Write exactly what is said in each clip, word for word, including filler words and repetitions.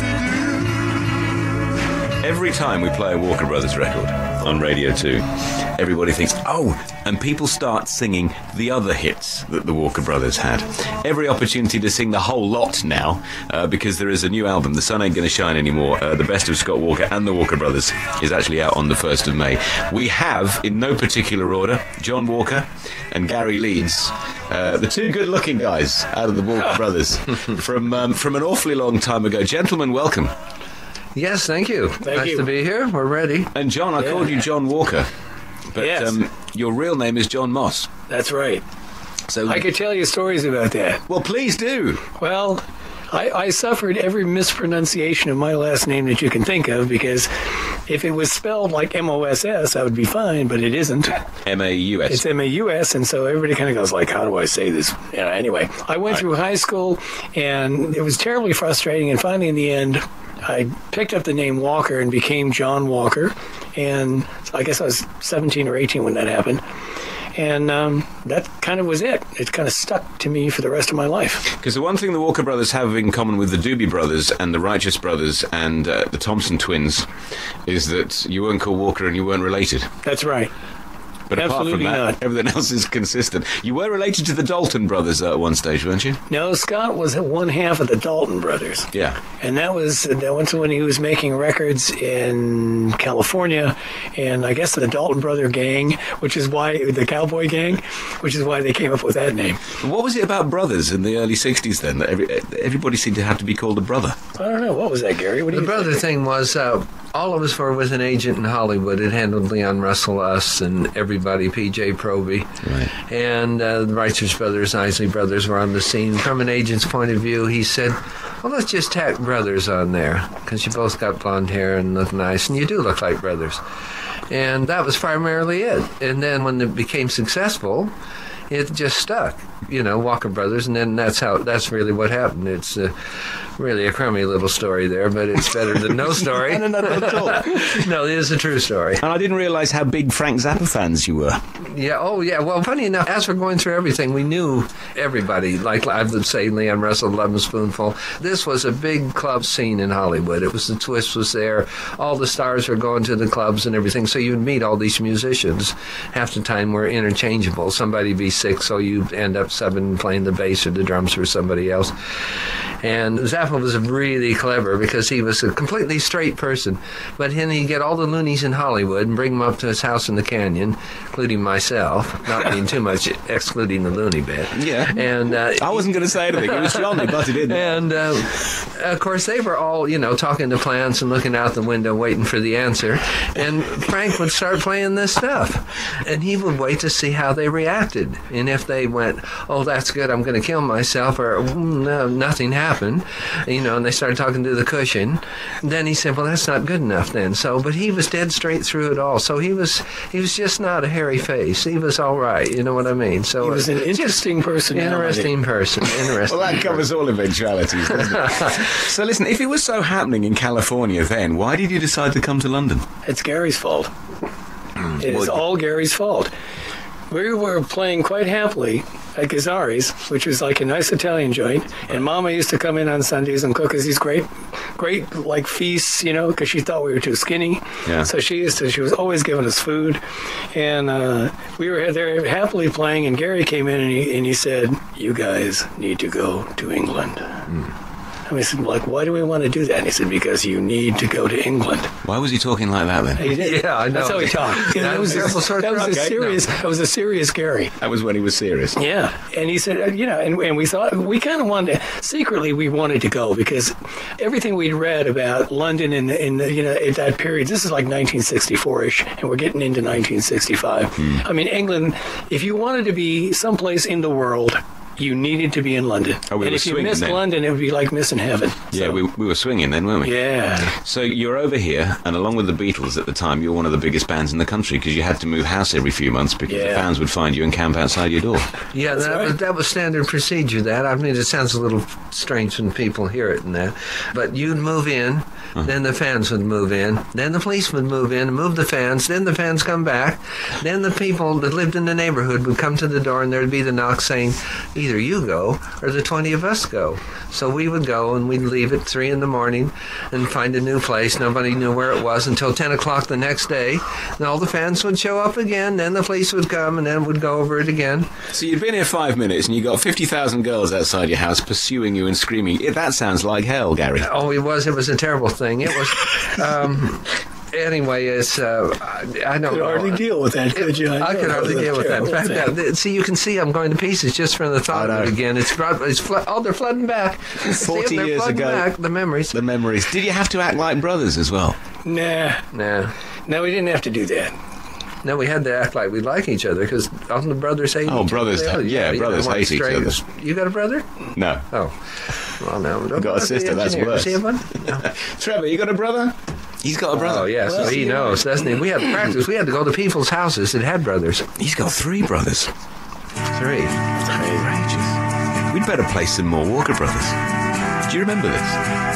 Every time we play a Walker Brothers record on Radio two, everybody thinks, oh, and people start singing the other hits that the Walker Brothers had. Every opportunity to sing the whole lot now, uh, because there is a new album, The Sun Ain't Gonna Shine Anymore, uh, the best of Scott Walker and the Walker Brothers, is actually out on the first of May. We have, in no particular order, John Walker and Gary Leeds, uh, the two good-looking guys out of the Walker Brothers, from um, from an awfully long time ago. Gentlemen, welcome. Yes, thank you. Thank nice you. to be here. We're ready. And John, I Yeah. called you John Walker, but Yes. um, your real name is John Moss. That's right. So, I could tell you stories about that. well, please do. Well, I, I suffered every mispronunciation of my last name that you can think of, because if it was spelled like M O S S, I would be fine, but it isn't. M A U S. It's M A U S, and so everybody kind of goes like, how do I say this? You know, anyway, I went through high school, and it was terribly frustrating, and finally in the end, I picked up the name Walker and became John Walker, and I guess I was seventeen or eighteen when that happened. And um, that kind of was it. It kind of stuck to me for the rest of my life. Because the one thing the Walker Brothers have in common with the Doobie Brothers and the Righteous Brothers and uh, the Thompson Twins is that you weren't called Walker and you weren't related. That's right. But Absolutely apart from that, not. everything else is consistent. You were related to the Dalton Brothers uh, at one stage, weren't you? No, Scott was one half of the Dalton brothers. Yeah. And that was that was when he was making records in California, and I guess the Dalton Brother Gang, which is why the Cowboy Gang, which is why they came up with that name. What was it about brothers in the early sixties then that every, everybody seemed to have to be called a brother? I don't know, what was that, Gary? What do The you brother think? thing was, uh, all of us were with an agent in Hollywood. It handled Leon Russell, us, and everybody, P J Proby. Right. And uh, the Righteous Brothers, Isley Brothers were on the scene. From an agent's point of view, he said, well, let's just tack brothers on there, because you both got blonde hair and look nice, and you do look like brothers. And that was primarily it. And then when it became successful, it just stuck, you know, Walker Brothers, and then that's how, that's really what happened. It's uh, really a crummy little story there, but it's better than no story. No, no, no, not at all. No, it is a true story. And I didn't realise how big Frank Zappa fans you were. Yeah, oh yeah, well, funny enough, as we're going through everything, we knew everybody, like I would say Leon Russell, Love and Spoonful. This was a big club scene in Hollywood. It was, the Twist was there, all the stars were going to the clubs and everything, so you'd meet all these musicians. Half the time we're interchangeable. Somebody'd be sick, so you end up subbing, playing the bass or the drums for somebody else. And Zappa was really clever because he was a completely straight person, but then he'd get all the loonies in Hollywood and bring them up to his house in the canyon, including myself, not being too much excluding the loony bit. Yeah. And uh, I wasn't going to say anything. It was John who butted in. and uh, of course, they were all, you know, talking to plants and looking out the window, waiting for the answer. And Frank would start playing this stuff, and he would wait to see how they reacted. And if they went, "Oh, that's good, I'm going to kill myself," or mm, "No, nothing happened," you know, and they started talking to the cushion, then he said, "Well, that's not good enough then." So, but he was dead straight through it all. So he was, he was just not a hairy face. He was all right. You know what I mean? So He was an uh, interesting person. interesting person. Interesting. Well, that covers all eventualities, doesn't it? So listen, if it was so happening in California then, why did you decide to come to London? It's Gary's fault. It is Well, all Gary's fault. We were playing quite happily at Gazzari's, which was like a nice Italian joint, and Mama used to come in on Sundays and cook us these great, great like feasts, you know, because she thought we were too skinny. Yeah. So she used to, she was always giving us food, and uh, we were there happily playing, and Gary came in and he and he said, "You guys need to go to England." Mm. And we said, like, why do we want to do that? And he said, because you need to go to England. Why was he talking like that then? He did. Yeah, I know. That's how he talked. You know, that was, Terrible a, sore that was throat. a Okay, serious. That was a serious Gary. That was when he was serious. Yeah, and he said, uh, you know, and, and we thought we kind of wanted to, secretly we wanted to go because everything we'd read about London in the, in the, you know at that period. This is like nineteen sixty-four ish, and we're getting into nineteen sixty-five. Hmm. I mean, England. If you wanted to be someplace in the world, you needed to be in London. Oh, we and were if you swinging missed then. London, it would be like missing heaven. Yeah, So, we, we were swinging then, weren't we? yeah. So you're over here, and along with the Beatles at the time, you were one of the biggest bands in the country because you had to move house every few months because the Yeah. fans would find you and camp outside your door. Yeah, that, right. was, that was standard procedure, that. I mean, it sounds a little strange when people hear it and that. But you'd move in, then the fans would move in, then the police would move in, move the fans, then the fans come back, then the people that lived in the neighborhood would come to the door and there'd be the knock saying, either either you go or the twenty of us go. So we would go, and we'd leave at three in the morning and find a new place. Nobody knew where it was until ten o'clock the next day. And all the fans would show up again. Then the police would come, and then we'd go over it again. So you'd been here five minutes, and you got fifty thousand girls outside your house pursuing you and screaming. That sounds like hell, Gary. Oh, it was. It was a terrible thing. It was. Um, Anyway, it's, uh, I, I don't You could know. hardly deal with that, could you? I, I know, could hardly that's deal with that. In fact, terrible that- see, you can see I'm going to pieces just from the thought of it again. It's, brought, it's flo- oh, they're flooding back. Forty See, they're years flooding ago. back, the memories. The memories. Did you have to act like brothers as well? thing. Nah, Nah. no, we didn't have to do that. No, we had to act like we like each other because often the brothers hate Oh, each brothers- other. yeah, you brothers don't want hate each strangers. You got a brother? No. Oh. Well, no. I've got a sister, that's worse. Does he have one? No. Trevor, you got a brother? He's got a brother. Oh, yeah, so Well, he you knows. Doesn't he? We had to practice. We had to go to people's houses that had brothers. He's got three brothers. Three. Outrageous. We'd better play some more Walker Brothers. Do you remember this?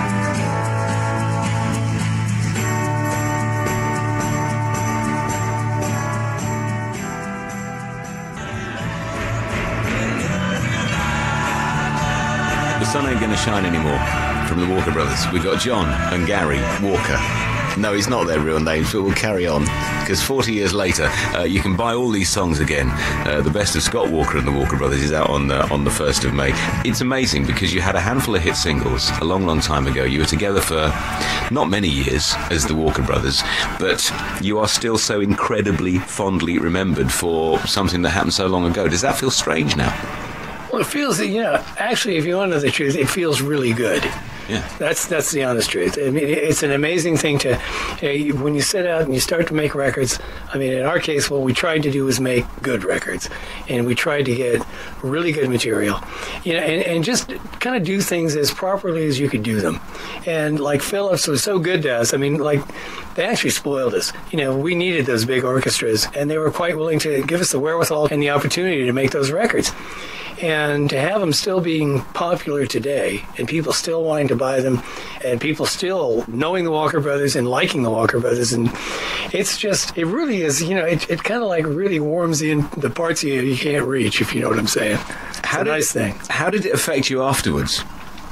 The sun ain't gonna shine anymore from the Walker Brothers. We've got John and Gary Walker. No, it's not their real names, but we'll carry on because forty years later, uh, you can buy all these songs again. Uh, the best of Scott Walker and the Walker Brothers is out on the, on the first of May. It's amazing because you had a handful of hit singles a long, long time ago. You were together for not many years as the Walker Brothers, but you are still so incredibly fondly remembered for something that happened so long ago. Does that feel strange now? Well, it feels, you know, actually, if you want to know the truth, it feels really good. Yeah. That's that's the honest truth. I mean, it's an amazing thing to, you know, when you set out and you start to make records. I mean, in our case, what we tried to do was make good records, and we tried to get really good material, you know, and, and just kind of do things as properly as you could do them. And like Phillips was so good to us. I mean, like they actually spoiled us. You know, we needed those big orchestras, and they were quite willing to give us the wherewithal and the opportunity to make those records. And to have them still being popular today and people still wanting to buy them and people still knowing the Walker Brothers and liking the Walker Brothers, and it's just, it really is, you know, it, it kind of like really warms the, in, the parts of you you can't reach, if you know what I'm saying. It's How a did, nice thing. How did it affect you afterwards?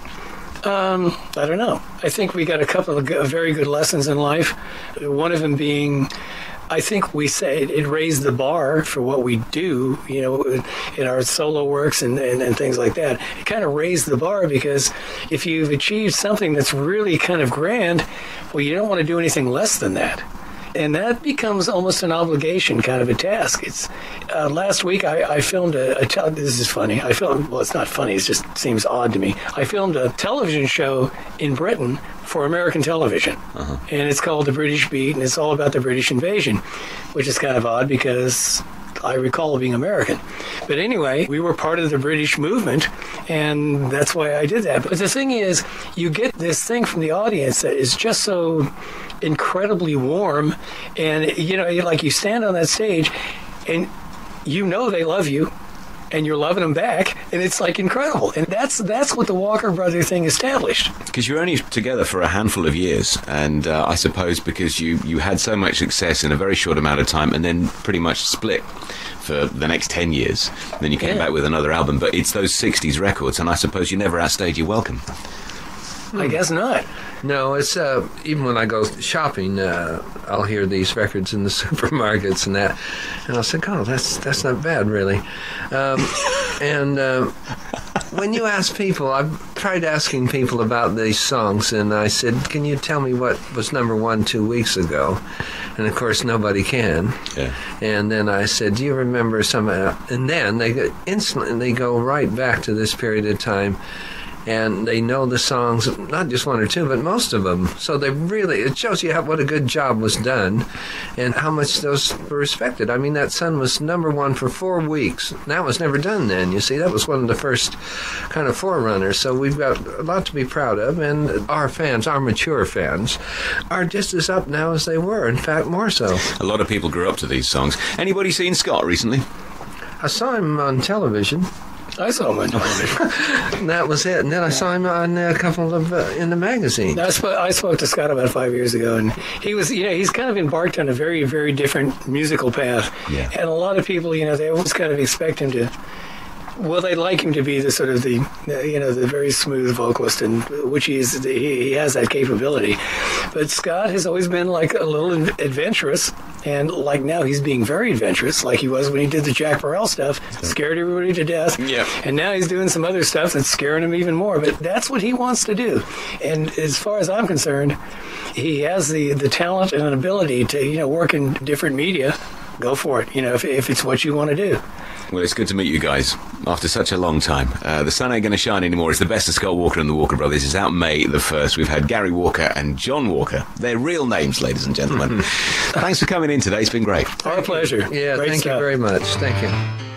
Um, I don't know. I think we got a couple of go- very good lessons in life. One of them being, I think we say it, it raised the bar for what we do, you know, in our solo works and, and, and things like that. It kind of raised the bar because if you've achieved something that's really kind of grand, well, you don't want to do anything less than that. And that becomes almost an obligation, kind of a task. It's uh, last week I, I filmed a, a tel- this is funny. I filmed well, it's not funny. It just seems odd to me. I filmed a television show in Britain for American television, uh-huh. and it's called The British Beat, and it's all about the British invasion, which is kind of odd because I recall being American. But anyway, we were part of the British movement, and that's why I did that. But the thing is, you get this thing from the audience that is just so incredibly warm, and you know, like you stand on that stage and you know they love you and you're loving them back, and it's like incredible. And that's that's what the Walker Brother thing established. Because you were only together for a handful of years, and uh, I suppose because you, you had so much success in a very short amount of time and then pretty much split for the next ten years. And then you came Yeah. back with another album, but it's those sixties records, and I suppose you never outstayed your welcome. I guess not. No, it's uh, even when I go shopping, uh, I'll hear these records in the supermarkets and that, and I'll think, oh, that's that's not bad, really. Um, and uh, when you ask people, I've tried asking people about these songs, and I said, can you tell me what was number one two weeks ago? And of course, nobody can. Yeah. And then I said, do you remember some? Uh, and then they go, instantly they go right back to this period of time. And they know the songs, not just one or two, but most of them. So they really, it shows you how, what a good job was done and how much those were respected. I mean, that son was number one for four weeks. That was never done then, you see. That was one of the first kind of forerunners. So we've got a lot to be proud of. And our fans, our mature fans, are just as up now as they were. In fact, more so. A lot of people grew up to these songs. Anybody seen Scott recently? I saw him on television. I saw him on television. That was it. And then I saw him on a couple of, uh, in the magazine. I spoke, I spoke to Scott about five years ago, and he was, you know, he's kind of embarked on a very, very different musical path. Yeah. And a lot of people, you know, they always kind of expect him to Well, they'd like him to be the sort of the, you know, the very smooth vocalist, and which he is. He, he has that capability. But Scott has always been like a little adventurous, and like now he's being very adventurous, like he was when he did the Jack Burrell stuff, scared everybody to death. Yeah. And now he's doing some other stuff that's scaring him even more. But that's what he wants to do. And as far as I'm concerned, he has the, the talent and an ability to, you know, work in different media. Go for it, you know, if, if it's what you want to do. Well, it's good to meet you guys after such a long time. Uh, the Sun Ain't Gonna Shine Anymore. It's the best of Scott Walker and the Walker Brothers. It's out May the first. We've had Gary Walker and John Walker. They're real names, ladies and gentlemen. Thanks for coming in today. It's been great. Our pleasure. Yeah, Great thank stuff. you very much. Thank you.